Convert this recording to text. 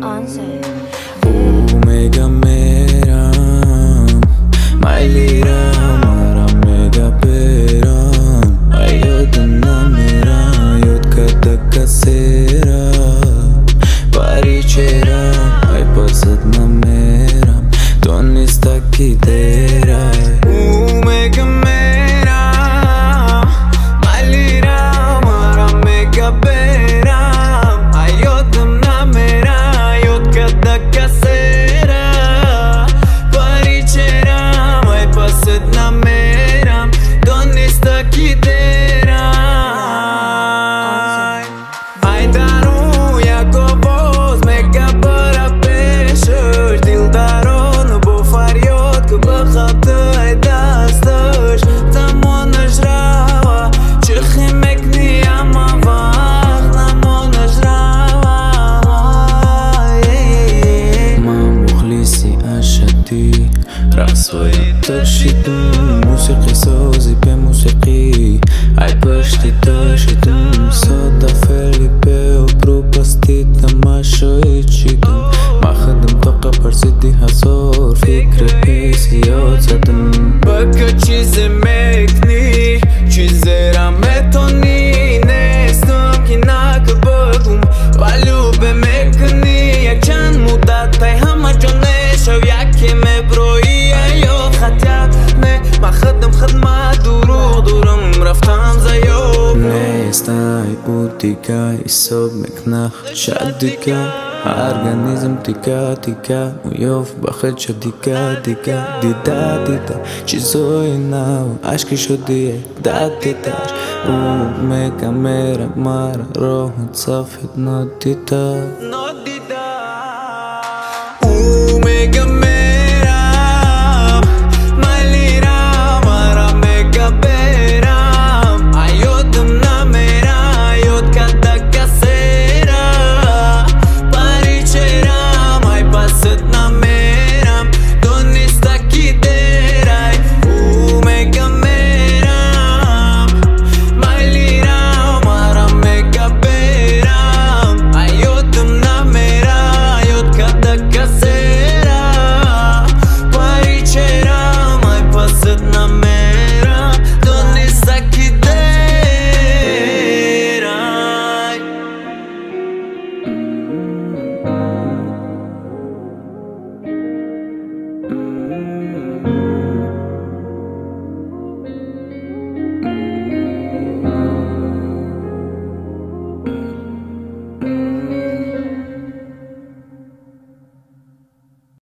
Omega meram, mailira mara mega peram, ayodna mera yod kada kasera, parichera, ay pasad na meram, donista kidera. Omega meram, mailira mara mega peram, ayodna mera yod kada kasera, parichera, ay pasad na meram, donista kidera. Ay daru jako voz mega para pesher, dil daron bo faryod ke bakhat ay dastash, tamon ajrawa chkhimek ni ama vakh namon ajrawa. Ma mukhlisi ashadi رقصای داشتیم موسیقی سازی به موسیقی ای پشتی داشتیم صدفه لیبه و برو بستی تماشای چیدم ما خدم طاقه پرسیدی هزار فکر حسیات زدم بگه چیز مکنی چیز را متونی نیستم که نکه بگم ولو به مکنی یک چند مدت تای همه جانه شو یکی مبروی ما خدم خدمت دورم رفتم زیوب نیستای بود دیگه حساب مکنخ شد دیگه ارگانیزم دیگه مویوف بخد شد دیگه دیده چیزای نو عشقی شدیه دیدش اومگا میرم مارا راهت صفت ندیده اومگا